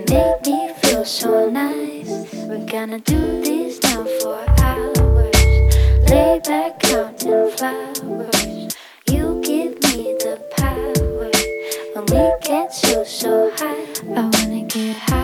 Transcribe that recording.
make me feel so nice. We're gonna do this now for hours. Lay back counting flowers. You give me the power. When we get so high, I wanna get high.